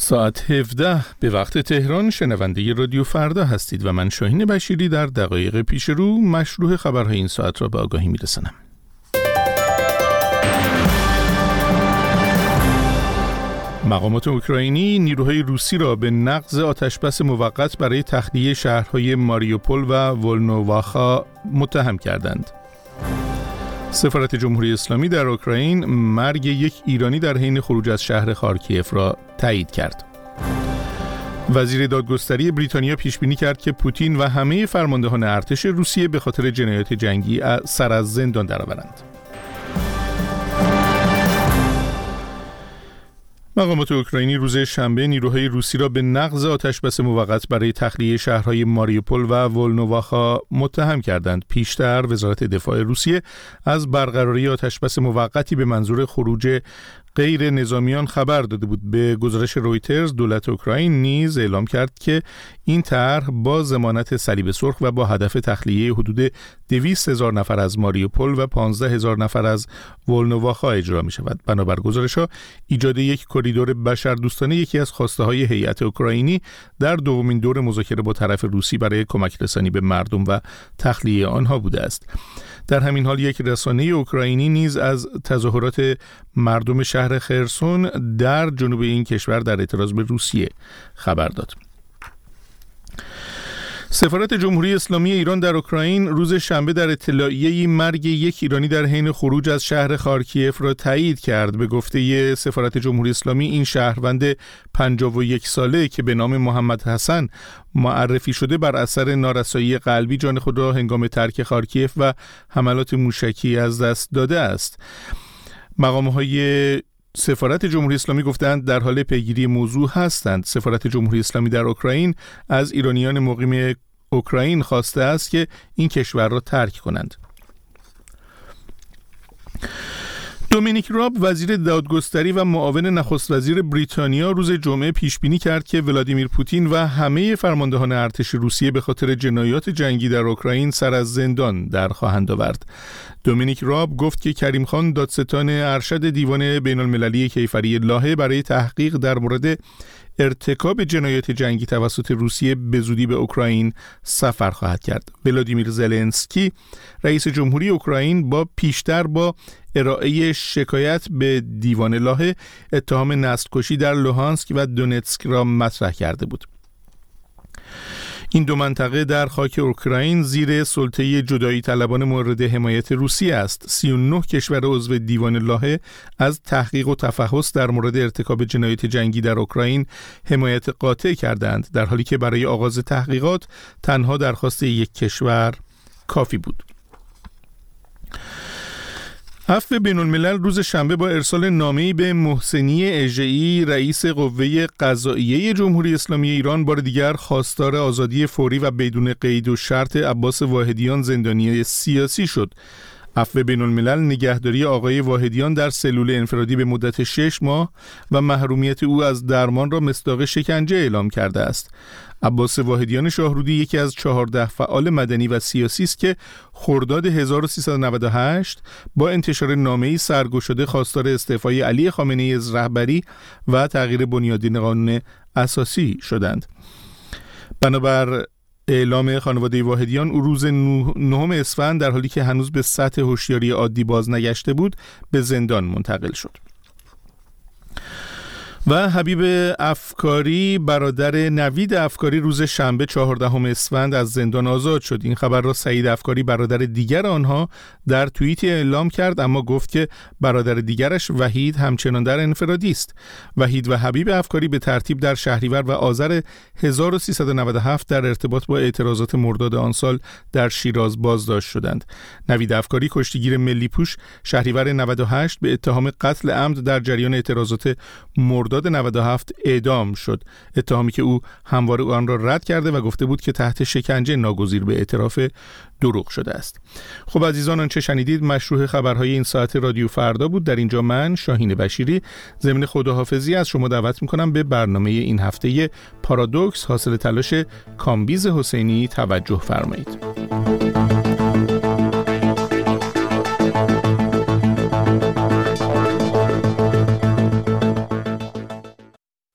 ساعت 17 به وقت تهران شنونده رادیو فردا هستید و من شاهین بشیری در دقایق پیش رو مشروع خبرهای این ساعت را به آگاهی میرسانم. مقامات اوکراینی نیروهای روسی را به نقض آتشبس موقت برای تخلیه شهرهای ماریوپول و ولنوواخا متهم کردند. سفارت جمهوری اسلامی در اوکراین مرگ یک ایرانی در حین خروج از شهر خارکیف را تایید کرد. وزیر دادگستری بریتانیا پیش بینی کرد که پوتین و همه فرماندهان ارتش روسیه به خاطر جنایات جنگی سر از زندان درآورند. مقامات اوکراینی روز شنبه نیروهای روسی را به نقض آتشبس موقت برای تخلیه شهرهای ماریوپول و ولنوواخا متهم کردند. پیشتر وزارت دفاع روسیه از برقراری آتشبس موقتی به منظور خروج غیر نظامیان خبر داده بود. به گزارش رویترز دولت اوکراین نیز اعلام کرد که این طرح با ضمانت صلیب سرخ و با هدف تخلیه حدود 200,000 نفر از ماریوپول و 15,000 نفر از ولنوواخا اجرا می شود. بنابر گزارش‌ها ایجاد یک کریدور بشردوستانه یکی از خواسته‌های هیئت اوکراینی در دومین دور مذاکره با طرف روسی برای کمک رسانی به مردم و تخلیه آنها بوده است. در همین حال یک رسانه اوکراینی نیز از تظاهرات مردم شهر خرسون در جنوب این کشور در اعتراض به روسیه خبر داد. سفارت جمهوری اسلامی ایران در اوکراین روز شنبه در اطلاعیه‌ای مرگ یک ایرانی در حین خروج از شهر خارکیف را تایید کرد. به گفته سفارت جمهوری اسلامی این شهروند 51 ساله که به نام محمد حسن معرفی شده بر اثر نارسایی قلبی جان خود را هنگام ترک خارکیف و حملات موشکی از دست داده است. مقام‌های سفارت جمهوری اسلامی گفتند در حال پیگیری موضوع هستند. سفارت جمهوری اسلامی در اوکراین از ایرانیان مقیم اوکراین خواسته است که این کشور را ترک کنند. دومینیک راب وزیر دادگستری و معاون نخست وزیر بریتانیا روز جمعه پیش بینی کرد که ولادیمیر پوتین و همه فرماندهان ارتش روسیه به خاطر جنایات جنگی در اوکراین سر از زندان در خواهند آورد. دومینیک راب گفت که کریم خان دادستان ارشد دیوان بین المللی کیفری لاهه برای تحقیق در مورد ارتکاب جنایات جنگی توسط روسیه به زودی به اوکراین سفر خواهد کرد. ولادیمیر زلنسکی رئیس جمهوری اوکراین پیشتر با ارائه شکایت به دیوان لاهه اتهام نسل‌کشی در لوهانسک و دونتسک را مطرح کرده بود. این دو منطقه در خاک اوکراین زیر سلطه جدایی طلبان مورد حمایت روسیه است. 39 کشور عضو دیوان لاهه از تحقیق و تفحص در مورد ارتکاب جنایات جنگی در اوکراین حمایت قاطع کردند، در حالی که برای آغاز تحقیقات تنها درخواست یک کشور کافی بود. عفو بین الملل روز شنبه با ارسال نامه‌ای به محسنی اژه‌ای رئیس قوه قضائیه جمهوری اسلامی ایران بار دیگر خواستار آزادی فوری و بدون قید و شرط عباس واحدیان زندانی سیاسی شد. عفو بین الملل نگهداری آقای واحدیان در سلول انفرادی به مدت 6 ماه و محرومیت او از درمان را مصداق شکنجه اعلام کرده است. عباس واحدیان شاهرودی یکی از 14 فعال مدنی و سیاسی است که خرداد 1398 با انتشار نامه‌ای سرگشاده خواستار استعفای علی خامنه‌ای از رهبری و تغییر بنیادین قانون اساسی شدند. بنابر اعلام خانواده واحدیان او روز 9 اسفند در حالی که هنوز به سطح هوشیاری عادی باز نگشته بود به زندان منتقل شد. و حبیب افکاری برادر نوید افکاری روز شنبه 14 اسفند از زندان آزاد شد. این خبر را سعید افکاری برادر دیگر آنها در توییتی اعلام کرد، اما گفت که برادر دیگرش وحید همچنان در انفرادی است. وحید و حبیب افکاری به ترتیب در شهریور و آذر 1397 در ارتباط با اعتراضات مرداد آن سال در شیراز بازداشت شدند. نوید افکاری کشتیگیر ملی پوش شهریور 98 به اتهام قتل عمد در جریان اعتراضات مرداد 97 اعدام شد، اتهامی که او همواره آن را رد کرده و گفته بود که تحت شکنجه ناگزیر به اعتراف دروغ شده است. خب عزیزان، آنچه شنیدید مشروع خبرهای این ساعت رادیو فردا بود. در اینجا من شاهین بشیری ضمن خداحافظی از شما دعوت میکنم به برنامه این هفته پارادوکس حاصل تلاش کامبیز حسینی توجه فرمایید.